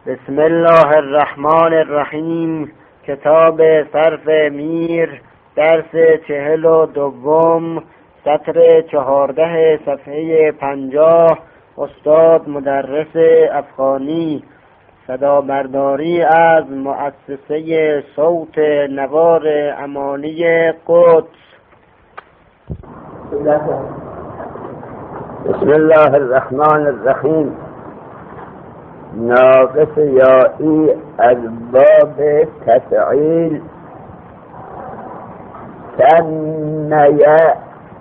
بسم الله الرحمن الرحیم. کتاب صرف میر، درس 42، سطر 14، صفحه 50. استاد مدرس افغانی. صدا برداری از مؤسسه صوت نوار امانی قدس. بسم الله الرحمن الرحیم. ناقص یائی از باب تفعیل. ثنیه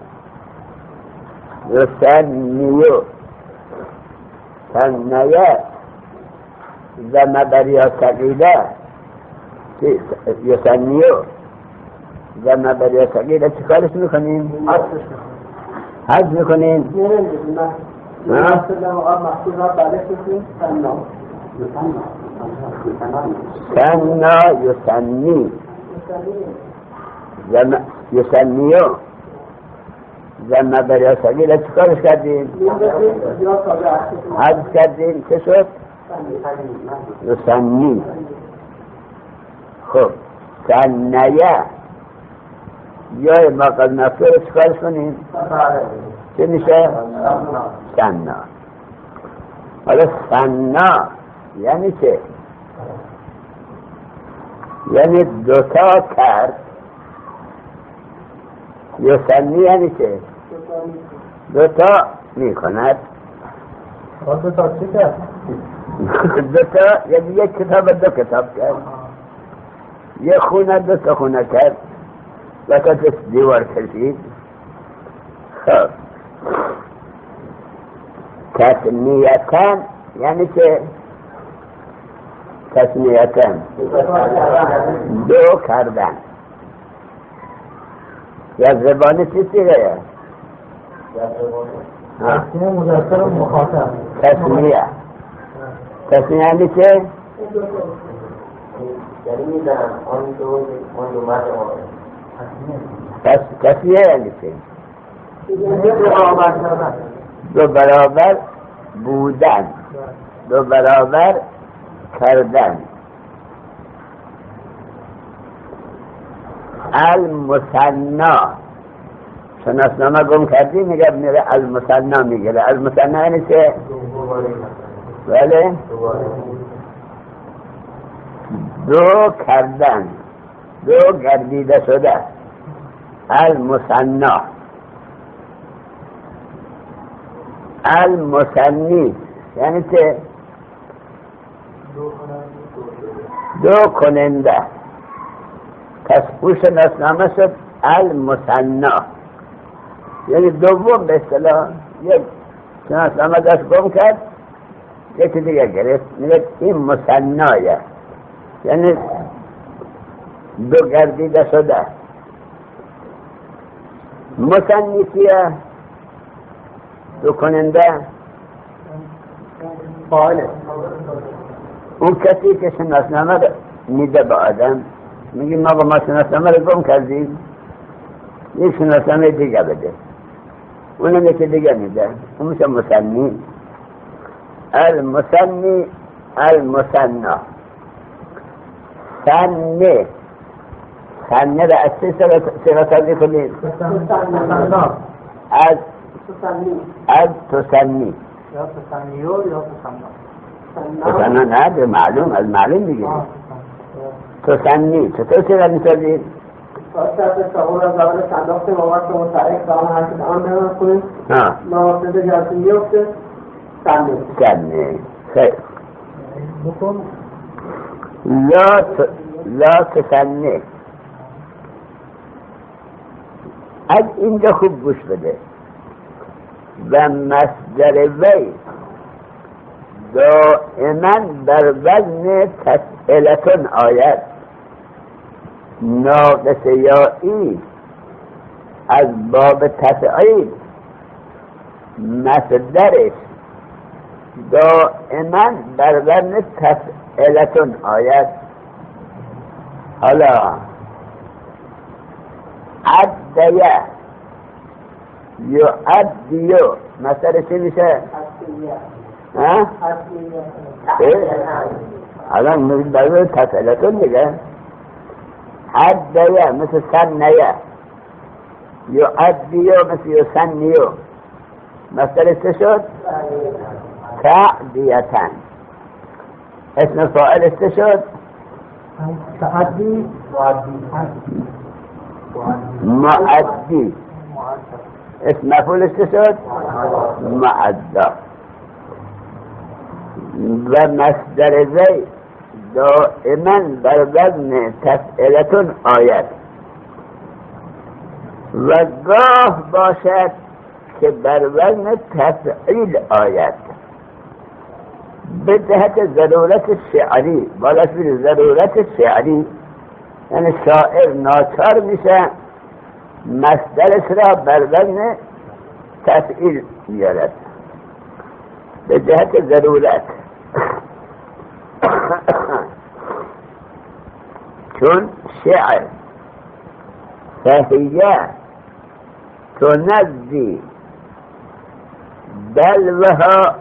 یثنیو. ثنیه ضمه بر یا ثقیله، یثنیو ضمه بر یا ثقیله چه کارش میکنیم؟ حذف میکنیم. ثنا یثنی یثنیو ضمه بر یا ثقیله چه کارش کردیم؟ حذف کردیم. چه شد؟ یثنی. خب ثنیه یا ما قد مفتوح چه کارش کنیم؟ چه میشه؟ ثنا. حالا ثنا یعنی چه؟ یعنی دوتا کرد. یثنی یعنی چه؟ دوتا میکند. دوتا چی کرد؟ دوتا یعنی یک کتاب دو کتاب کرد. یک خونه دوتا خونه کرد، وقت دیوار کشید. خب تثنیتن یعنی که تثنیتن دو کردن. یا زبانی چی سیگه؟ تثنیه مذکر مخاطب. تثنیه یعنی که تثنیه یعنی که دو برابر بودن، دو برابر کردن. المثنا شناسنامه گم کردی میگه میره المثنا میگه. المثنا یعنی چه؟ بله دو کردن، دو گردیده شده. المثنا. المثنی یعنی که دو کننده. پس او شناسنامه شد المثنا، یعنی دوم به اصطلاح. یک شناسنامه داشت گم کرد، یکی دیگه گرفت میگه این مثنایه، یعنی دو گردیده شده. مثنی کیه؟ دو کننده فاعله. اون کسی که شناسنامه میده به آدم، میگه ما با ما شناسنامه رو گم کردیم، یک شناسنامه دیگه بده. اونم یکی دیگه میده، اون میشه مثنی. المثنی المثنا. ثنی ثنی را از چه سراسازی کنید؟ از تثنی. یا تثنیو یا تثنا نه، به معلوم از معلوم دیگه. تثنی چطور سرا میسازید؟ شرط شغول از اول صندوق مواد که متعریف به آن حرکت آن نمید کنید. موافظ جلسی میفته ثنی. خیلی بکن لا تثنی. از اینجا خوب گوش بده. و مصدر وی دائما بر وزن تسئلتون آید. ناقص یائی از باب تفعیل مصدرش دائما بر وزن تسئلتون آید. حالا عدیه یعدیو مثلا چی میشه؟ الان برای تفعیلتون دیگه عدیه مثل سنیه یعدیو مثل یسنیو مصدر است شد تعدیتن اسم فاعل است شد معدی اسم مفعول است شد معدا و مصدر وی دائما بر وزن تفعیلتون آید و گاه باشد که بر وزن تفعیل آید به جهت ضرورت شعری بالا فی ضرورت شعری یعنی شاعر ناچار میشه مصدرش را بر وزن تفعیل بیارد به جهت ضرورت چون شعر فهیه تنزی دلوها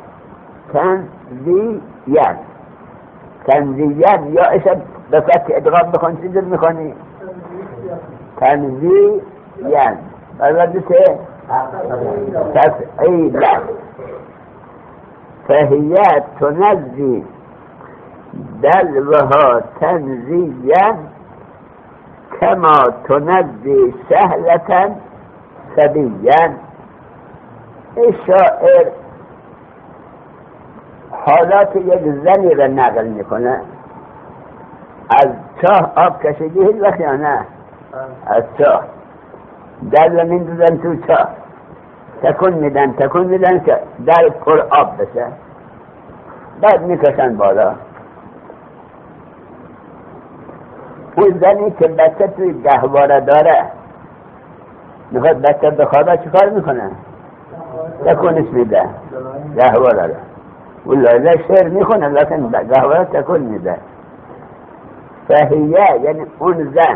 تنزیین تنزیین یا ایشا بفتح ادغام بخون چی جد میخونی تنزیین بلده چه تفعیلن فهیه تنزی دلوها تنزیین کما تنزی سهلتا سبیین این شاعر حالات یک زنی را نقل میکنه از چاه آب کشیدی هیچ وقت یا نه از چاه دل میندازن تو چاه تکون میدن که در پر آب بشه بعد میکشن بالا اون زنی که بچه توی گهواره داره میخواد بچه بخوابه چی کار میکنه تکونش میده گهواره را اون لازه شعر میخونه لیکن گهواره تکون میده فهیه یعنی اون زن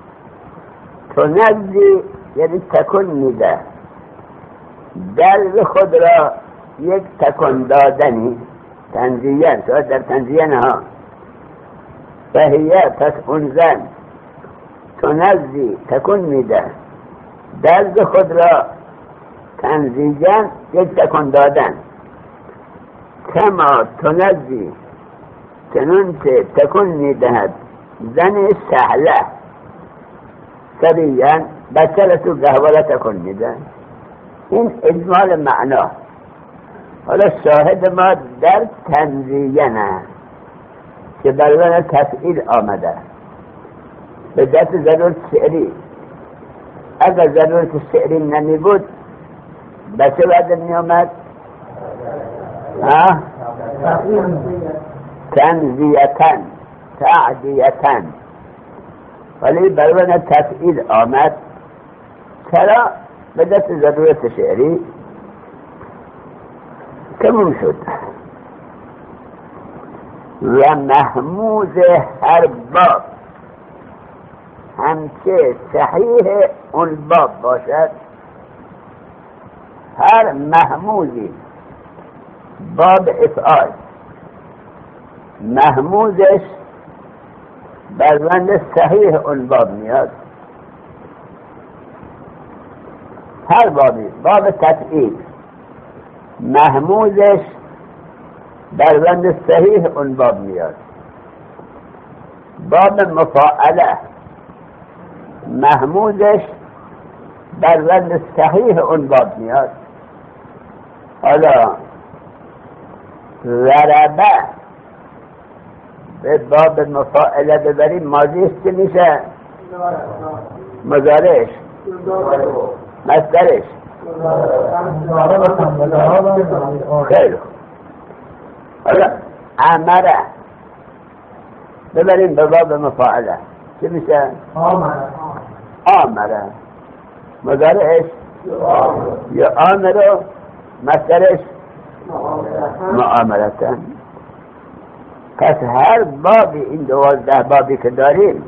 تنزی یعنی تکون میده دل خود را یک تکون دادنی تنزیین شاید در تنزیین ها فهیه پس اون زن تنزی تکون میده دل خود را تنزیین یک تکون دادن کما تنزی چنانچه تکون میدهد زن سهله سریعا بچه را تو گهواره تکون میده این اجمال معنا حالا شاهد ما در تنزیینه که برای تفعیل آمده به جهت ضرورت شعری اگر ضرورت شعری نمی بود بچه بعد می آمد تنزیتن تعدیتن ولی برای تفعیل آمد چرا به جهت ضرورت شعری تموم شد و محموز هر باب همچه صحیح اون باب باشد هر محموزی باب افعال محموزش بر وزن صحیح اون باب میاد هر بابی باب تفعیل محموزش بر وزن صحیح اون باب میاد باب مفاعله محموزش بر وزن صحیح اون باب میاد حالا ضربه به باب مفاعله ببریم ماضیش چه میشه مضارعش مصدرش خیلی حالا امره ببریم به باب مفاعله چه میشه آمره مضارعش یا آمره مصدرش معاملتن پس هر بابی این 12 بابی که داریم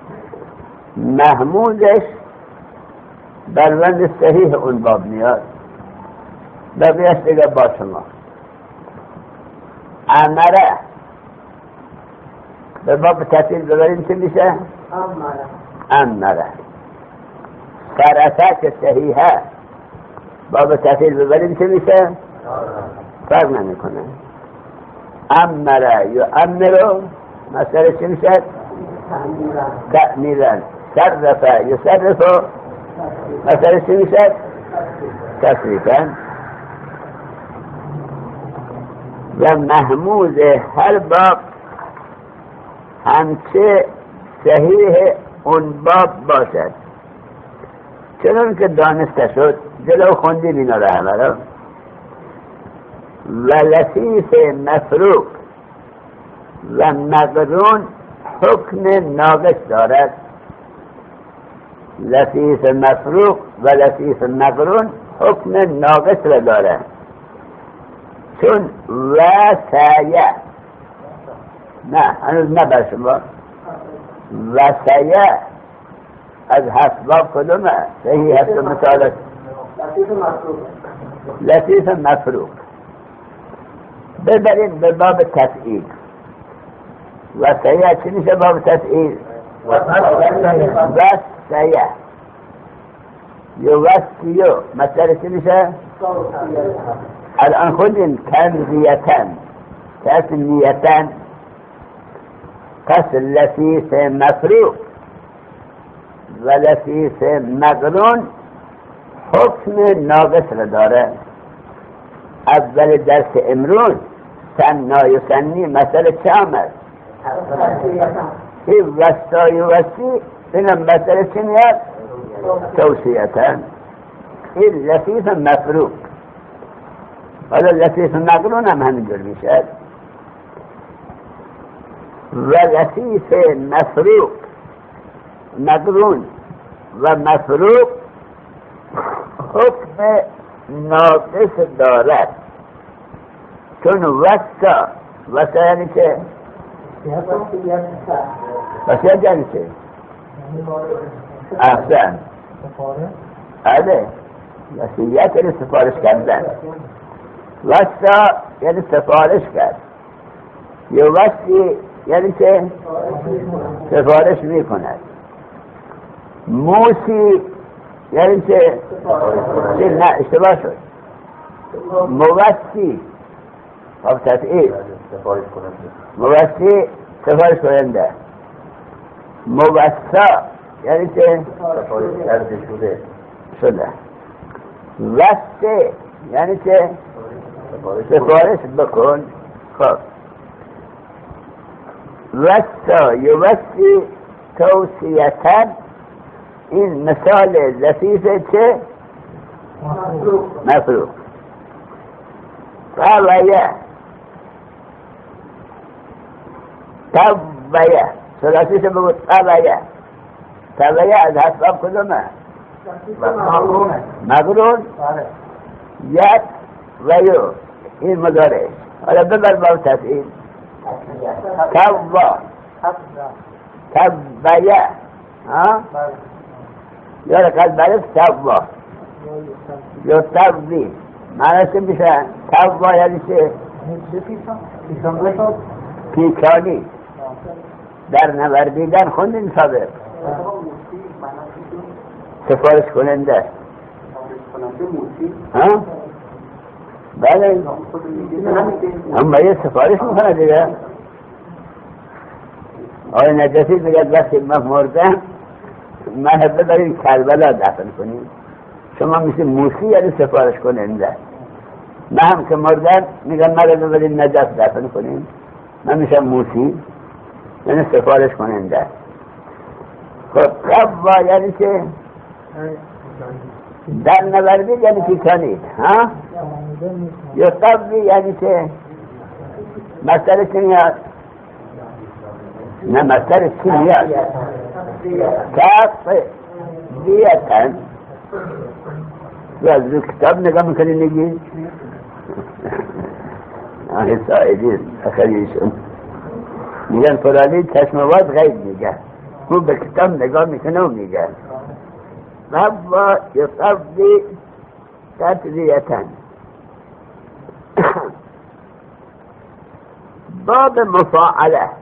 محمودش بر وزن صحیح اون باب میاد بقیهش دیگه با شما امره به باب تفصیل ببریم چه میشه؟ امره. فرسه که صحیحه باب تفصیل ببریم چه میشه؟ فرق نمیکنه. امره یا امرو مسئله چه میشه؟ تعمیرن. صرفه یا صرفو مسئله چه میشه؟ تصریفن. و محمود هر باب همچه صحیح اون باب باشد، چنان که دانسته شد. جلو خوندیم اینا را همه. و لطیف مفروق و مقرون حکم ناقص دارد. لطیف مفروق و لطیف مقرون حکم ناقص را دارد، چون وسایه نه هنوز نبر شما وسایه از حسباب کدومه؟ صحیح هست مثالت لطیف مفروق. ببریم به باب تفعیل. وسایه چی میشه باب تفعیل؟ وسایه یا وسیو مثلا چی میشه؟ الان خودین کنزیتن تسنیتن. پس لطیف مفروق و لطیف مقرون حکم ناقص را داره. اول درس امروز سنا و سنی مسئله چه آمد؟ این وسای و وسی اینم مسئله چه میاد؟ توصیتن. این لطیف مفروق. حالا لطیف مقرون هم همینجور میشه. و لطیف مفروق مقرون و مفروق حکم ناقص دارد، چون وسا یعنی چه؟ وسیعت یعنی چه؟ احسن آده وسیعت یعنی سفارش کردن. وسا یعنی سفارش کرد. یا وسی یعنی چه؟ سفارش میکند. موسی یعنی چه؟ نه اشتباه شد. موسی خب تفعیل موسی سفارش کننده. موسا یعنی چه؟ سفارش کرده شده. وسته یعنی چه؟ سفارش بکن. خب وسا یوسی توصیتن. این مثال لطیف چه؟ مفروق. طبیه ثلاثیش بگو طبیه از حساب کدومه؟ مقرون یک و یو این مداره. حالا ببر با تفعیل. طبیه یا رقل برد تبا یا تبی معنی چه میشه؟ تبا یعنی چه؟ پیکانی در نوردیدن خوندین سابق. سفارش کننده بله اما یه سفارش میکنه دیگه. آقای نجفی بگید وقتی من مردم من ببرین کربلا دفن کنیم. شما مثل موسی یعنی سفارش کننده. من هم که مردم میگم مرا ببرین نجف دفن کنیم. من میشم موسی یعنی سفارش کننده. خب قبا یعنی چه؟ در نوردید یعنی پیکانید. یا قبی یعنی چه؟ مسئله چه میاد؟ نه مسئله چه میاد؟ تقویتن. از رو کتاب نگاه میکنی نگی؟ آهی سایدین اخریشون میگن فلانی چشمواد غیب میگه. او به کتاب نگاه میکنه و میگه قبا یقبی تطویتن. باب مفاعله،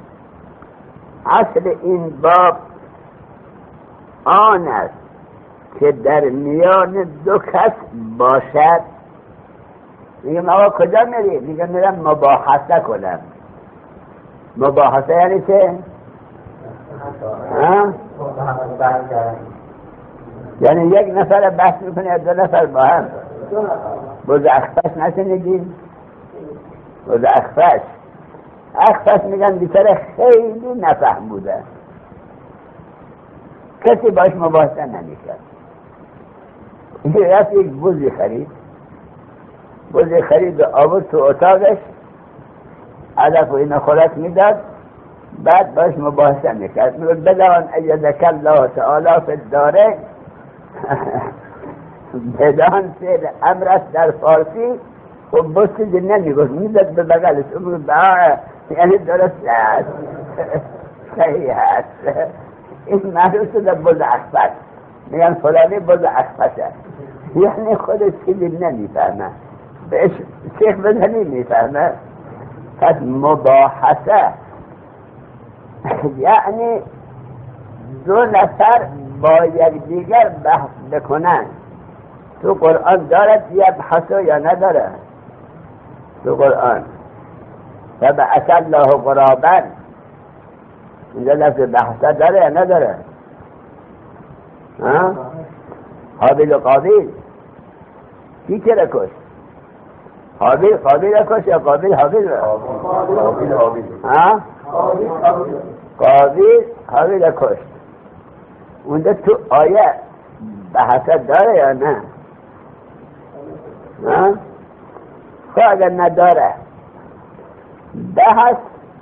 اصل این باب آن است که در میان دو کس باشد. میگم آقا کجا میری؟ میگم میرم مباحثه کنم. مباحثه یعنی چه؟ یعنی یک نفر بحث میکنه یا دو نفر با هم. بوز اخفش نشنیدین؟ بوز اخفش میگن بیچاره خیلی نفهم بوده، کسی باش مباحثه نمیکرد. این رفت یک بوزی خرید و آورد تو اتاقش، علف و این خوراک میداد، بعد باش مباحثه میکرد. میگه بدان ایدک الله تعالی فی الداره بدان فعل امر است در فارسی. و بسید نمیگفت، میداد به بغلش، یعنی درست است، صحیح است. این معروف شده بوز اخفش. میگن فلانی بوز اخفشه، یعنی خودش چیزی نمیفهمه، بهش شیخ بزنی میفهمه. پس مباحثه یعنی دو نفر با یکدیگر بحث بکنن. تو قرآن دارد یبحثو یا نداره؟ تو قرآن فبعث الله غرابا، اینجا لفظ بحثه داره یا نداره؟ حابیل و قابیل کی که را کشت؟ حابیل قابیل را کشت یا قابیل حابیل را؟ قابیل حابیل را کشت. اونجا تو آیه بحثه داره یا نه؟ خب اگر نداره، بحث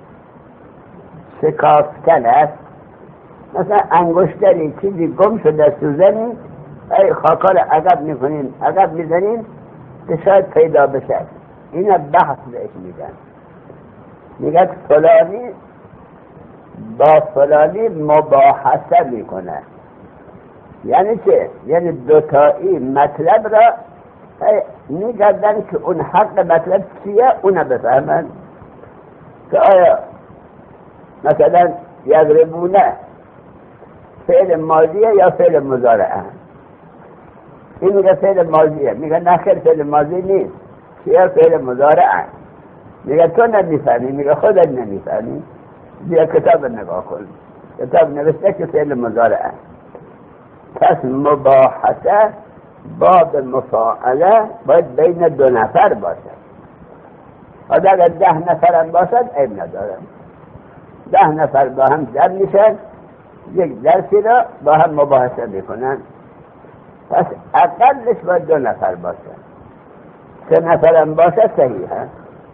شکافتن است. مثلا انگشتری چیزی گم شده سوزنی، ای خاکار عقب میکنین، عقب میزنین که شاید پیدا بشه. این بحث بهش میگن. میگن فلانی با فلانی مباحثه میکنه. یعنی چه؟ یعنی دوتایی مطلب را میگردن که اون حق مطلب چیه اونو بفهمن. که آیا مثلا یضربونه فعل ماضیه یا فعل مضارعه؟ این میگه فعل ماضیه، میگه نخیر فعل ماضی نیست، چیه؟ فعل مضارعه. میگه تو نمیفهمی، میگه خودت نمیفهمی، بیا کتاب نگاه کن، کتاب نوشته که فعل مضارعه. پس مباحثه باب مفاعله باید بین دو نفر باشد. اگر 10 نفرم باشد عیب ندارم. 10 نفر با هم جمع میشن، یک درسی را با هم مباحثه میکنن. پس اقلش باید 2 نفر باشد. 3 نفرم باشد صحیح هست،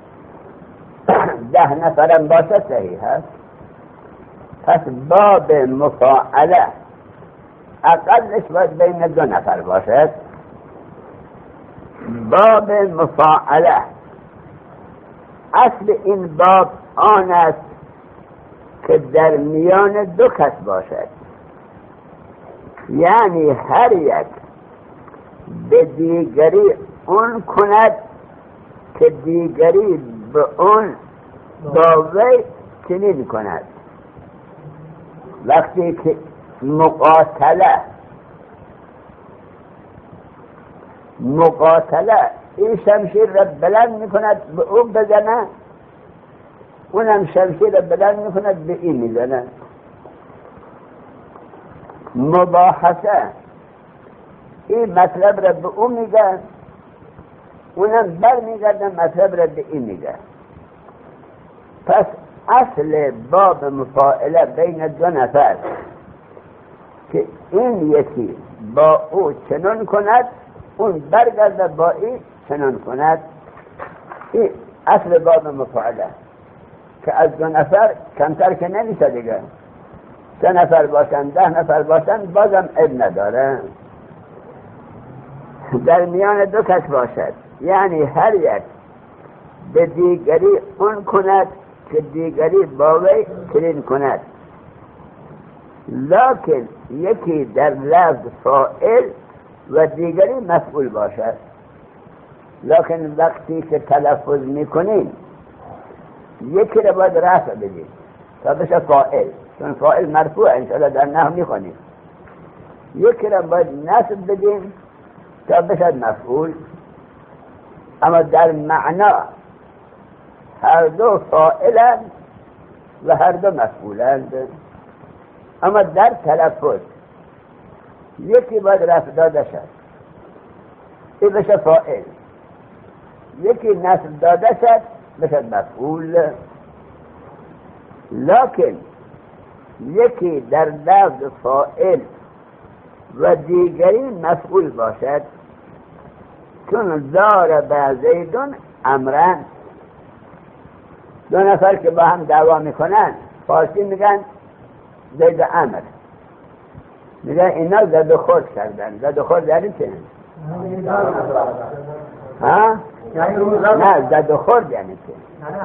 10 نفرم باشد صحیح هست. پس باب مفاعله اقلش باید بین 2 نفر باشد. باب مفاعله اصل این باب آن است که در میان 2 کس باشد، یعنی هر یک به دیگری اون کند که دیگری به اون با وی چنین کند. وقتی که مقاتله این شمشیر را بلند میکند به اون بزنه، اونم شمشیر را بلند میکند به این میزنه. مباحثه این مطلب را به اون میگه، اونم بر میگردن مطلب را به این میگه. پس اصل باب مفاعله بین 2 نفر که این یکی با او چنان کند، اون برگرده با این چنان کند. این اصل باب مفاعله که از 2 نفر کمتر که نمیشه دیگه. 3 نفر باشن، 10 نفر باشن بازم عیب نداره. در میان 2 کس باشد، یعنی هر یک به دیگری اون کند که دیگری با وی چنین کند. لکن یکی در لفظ فاعل و دیگری مفعول باشد. لکن وقتی که تلفظ میکنیم یکی رو باید رفع بدیم تا بشه فاعل، چون فاعل مرفوع انشاءالله در نحو میخونیم. یکی رو باید نصب بدیم تا بشه مفعول. اما در معنا هر دو فاعلند و هر دو مفعولند. اما در تلفظ یکی باید رفع داده شد، این بشه فاعل. یکی نصب داده شد بشه مفعول. لکن یکی در لفظ فاعل و دیگری مفعول باشد، چون ضرب زیدون امرن. دو نفر که با هم دعوا میکنن فارسی میگن زید و امر، میگن اینا زد و خورد کردن. زد و خورد یعنی چه؟ ها؟ نه زد و خورد یعنی چه؟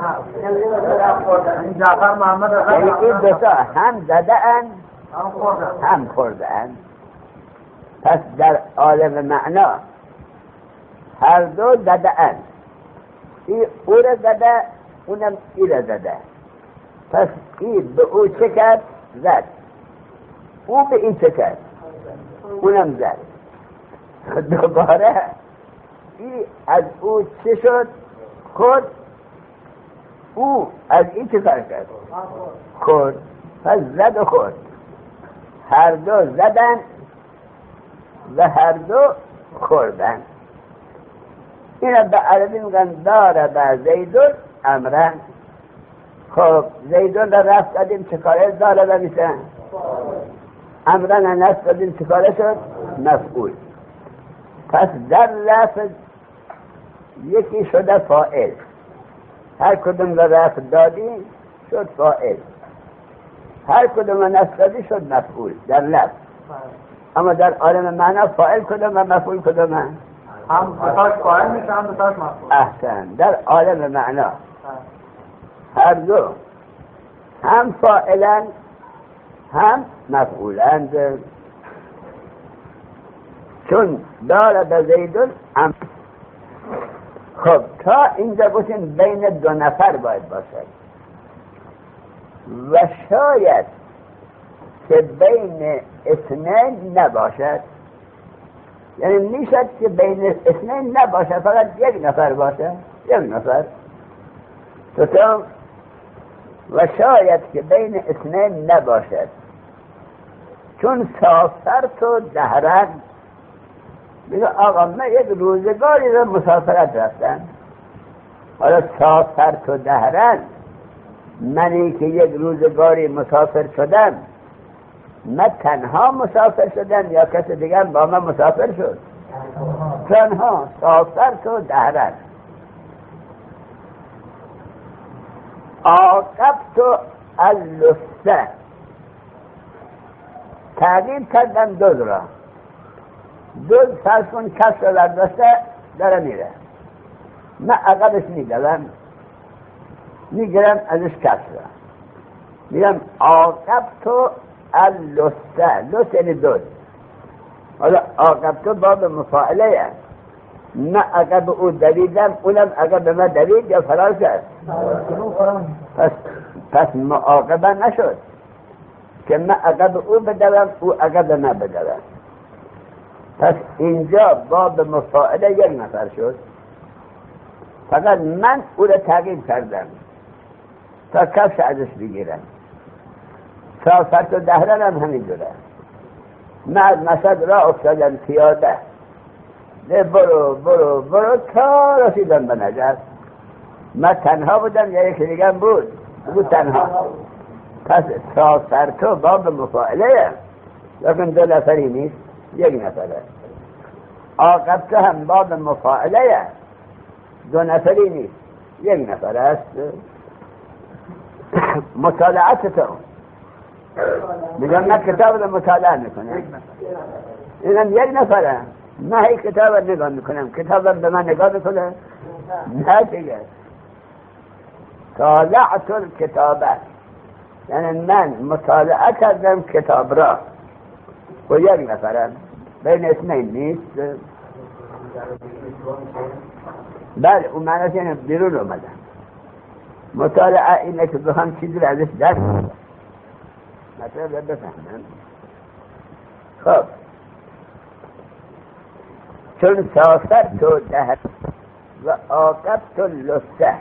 یعنی این دوتا هم زده اند هم خورده اند. پس در عالم معنا هر دو زده اند. این او را زده اونم ای را زده. پس این به او چه کرد؟ زد. او به این چه کرد؟ اونم زد. دوباره این از او چه شد؟ خود. او از این چه کار کرد؟ خود. پس زد و خود. هر دو زدن و هر دو خوردن. اینا به عربی میگن داره به زیدون امرن. خب زیدون را رفت دادیم چه کاره داره بمیسن؟ امرن را نفت دادیم چه کاره شد؟ مفعول. پس در لفظ یکی شده فاعل، هر کدوم را رفت دادیم شد فاعل، هر کدوم را نفت دادی شد مفعول در لفظ. اما در عالم معنا فاعل کدوم و مفعول کدوم؟ هم بتاش فاعل میشه هم بتاش مفعول. احسن. در عالم معنا هر دو هم فاعلن هم مفعولند. چون ضرب زیدون امر. خب تا اینجا گفتیم بین دو نفر باید باشد و شاید که بین اثنین نباشد. یعنی میشد که بین اثنین نباشد، فقط یک نفر باشه، یک نفر. تو و شاید که بین اثنین نباشد، چون سافرت و دهرن. میگه آقا من یک روزگاری رو مسافرت رفتم، حالا سافرت و دهرن منی که یک روزگاری مسافر شدم، من تنها مسافر شدم یا کسی دیگر با من مسافر شد؟ تنها. سافرت و دهرن. عاقبت اللسته، تعقیب کردم دوز را. دوز فرض کن کس را برداشته داره میره، من عقبش میگرم ازش کس را، میگم عاقبت اللسته. لست یعنی دوز. حالا عاقبت باب مفاعله، من عقب او دویدم اونم عقب من دوید یا فرار کرد؟ پس معاقبه نشد که من عقب او بدوم او عقب من بدوم. پس اینجا باب مفاعله یک نفر شد، فقط من او را تعقیب کردم تا کفش ازش بگیرم. سافرت و دهرن هم همین دوره. من از مشهد را افتادم پیاده، برو تا رسیدم به نجف. من تنها بودم یا یکی دیگه بود تنها. پس سافرتو باب مفاعله، لیکن دو نفری نیست، یک نفره. عاقبت هم باب مفاعله، دو نفری نیست، یک نفر است. مطالعتتو میگم من کتاب رو مطالعه میکنم، اینم یک نفره. من هی کتاب رو نگاه میکنم، کتاب رو به من نگاه میکنه؟ نه دیگه. طالعت الکتابه یعنی من مطالعه کردم کتاب را و یک نفرم، بین اثنین نیست. بله اون معنیش یعنی بیرون اومدم. مطالعه اینه که بخوام چیزی رو ازش درک کنم، مطلب بفهمم. خب چون سافرت دهر و عاقبت لسه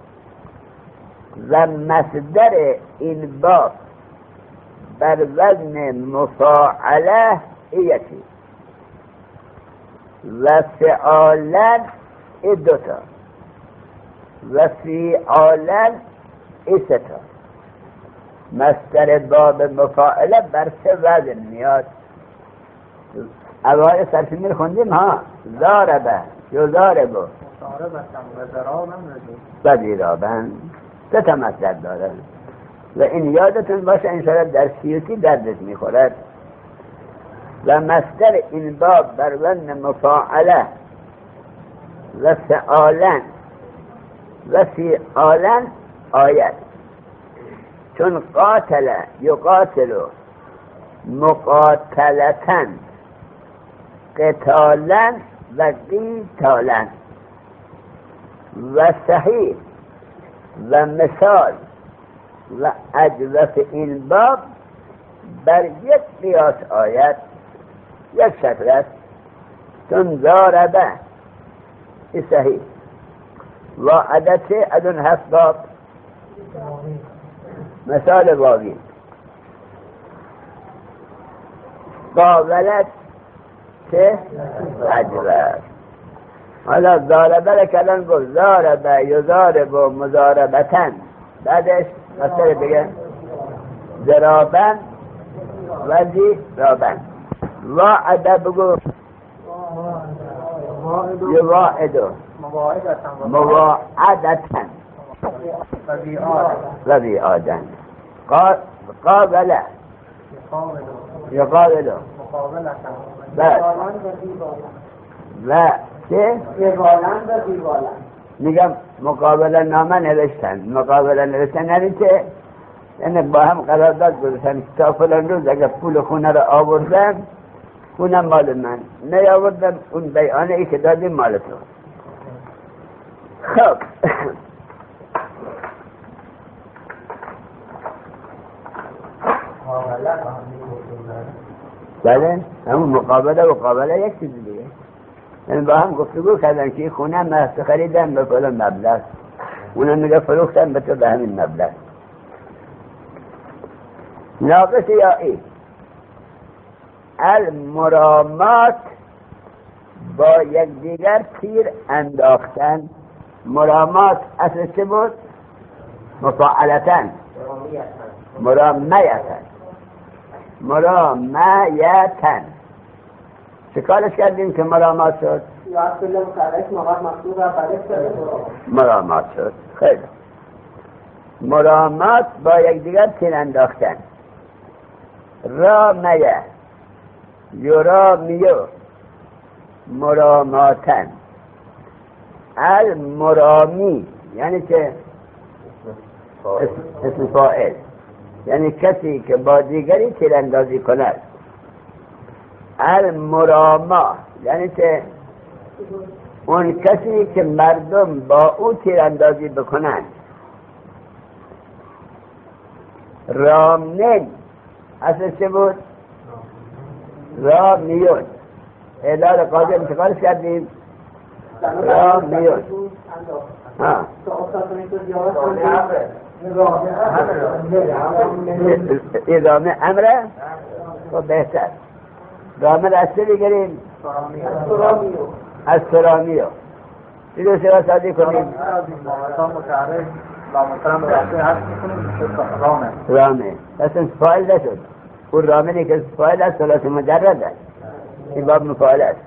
و مصدر این باب بر وزن مفاعله ایتی و فعالا ای دوتا و فعالا ای ستا. مصدر باب مفاعله بر سه وزن میاد. اوائل صرفی رو خوندیم ها، ضاربه یضاربو و ضرابن، سه تا مصدر داره و این یادتون باشه انشاءالله در سیوطی دردت میخورد. و مصدر این باب بر وزن مفاعله و فعالا و فعالا آیت، چون قاتل یقاتل مقاتلتن قتالا و قیتالا و صحیح و مثال و اجوف این باب بر یک قیاس آیت یک شکل است، چون ضاربه ای صحیح و عدد ادون هفت باب مثال واوی. قابلت که عجبه. حالا ضاربه را کلان گفت ضاربه یضارب و مضاربتن، بعدش مثل دیگه ضرابن و ضرابن. واعده بگو یواعدو مواعدتن و بیعادن. قابله یقابلو و چه؟ میگم مقابله نامه نوشتن، مقابله نوشتن یعنی چه؟ یعنی با هم قرارداد گذاشتن تا فلان روز اگر پول خونه رو آوردم خونه مال من، نیاوردم اون بیانه ای که دادیم مال تو. خب بله همون مقابله یک چیز دیگه، یعنی با هم گفتگو کردن که خونه محصه خریدن به فلان مبلغ، اونم میگه فروختن به تو به همین مبلغ. ناقص یا ای المرامات با یک دیگر تیر انداختن. مرامات اصل چه بود؟ مفاعلتن مرامیتن. چه کارش کردیم که مرامات شد؟ مرامات شد. خیلی مرامات با یک دیگر تیر انداختن. رامیه یرامیو مراماتن. المرامی یعنی که اسم فاعل، یعنی کسی که با دیگری تیراندازی کند. المراما یعنی که اون کسی که مردم با او تیراندازی بکنند. رامن اصل چه بود؟ رامیون. اعلال قاضی انتقالش کردیم رامیون. ادامه امره و بهتر رامن اصلی بگیریم از سرامیو دیگه سوا سادی کنیم رامه بس فایل نشد. اون رامنی که فایل است ثلاث مجرد است، این باب مفاعل است.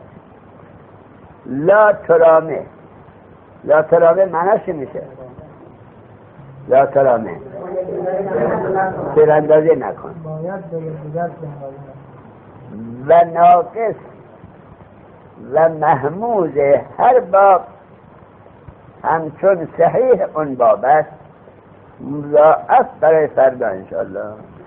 لا ترامه معناش میشه لا ترامه تیراندازی نکن. و ناقص و محمود هر باب همچون صحیح اون باب است، مضاعف برای فردا انشاءالله.